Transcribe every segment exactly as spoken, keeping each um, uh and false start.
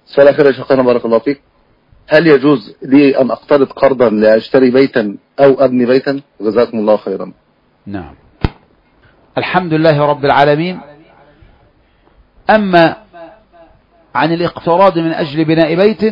سؤال أخير يا شيخنا بارك الله فيك، هل يجوز لي أن أقترض قرضا لأشتري بيتا أو أبني بيتا؟ جزاكم الله خيرا. نعم، الحمد لله رب العالمين. أما عن الاقتراض من أجل بناء بيت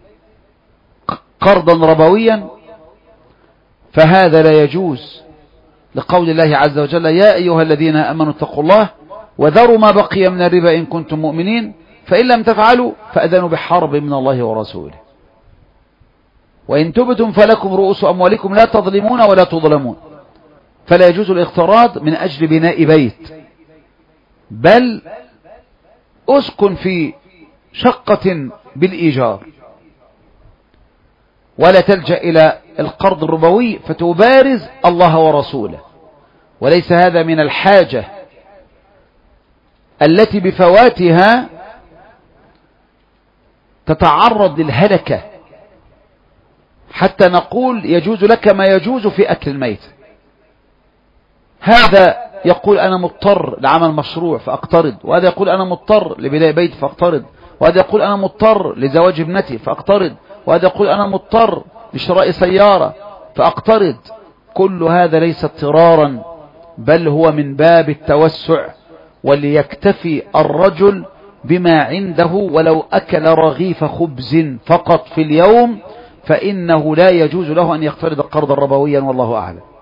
قرضا ربويا فهذا لا يجوز، لقول الله عز وجل: يا أيها الذين آمنوا اتقوا الله وذروا ما بقي من الربا إن كنتم مؤمنين فإن لم تفعلوا فأذنوا بحرب من الله ورسوله وإن تبتم فلكم رؤوس أموالكم لا تظلمون ولا تظلمون. فلا يجوز الاقتراض من أجل بناء بيت، بل أسكن في شقة بالإيجار، ولا تلجأ إلى القرض الربوي فتبارز الله ورسوله. وليس هذا من الحاجة التي بفواتها تتعرض للهلكة حتى نقول يجوز لك ما يجوز في أكل الميت. هذا يقول أنا مضطر لعمل مشروع فأقترض، وهذا يقول أنا مضطر لبناء بيت فأقترض، وهذا يقول أنا مضطر لزواج ابنتي فأقترض، وهذا يقول أنا مضطر لشراء سيارة فأقترض. كل هذا ليس اضطرارا، بل هو من باب التوسع، وليكتفي الرجل بما عنده ولو أكل رغيف خبز فقط في اليوم فإنه لا يجوز له أن يقترض قرضا ربويا، والله أعلم.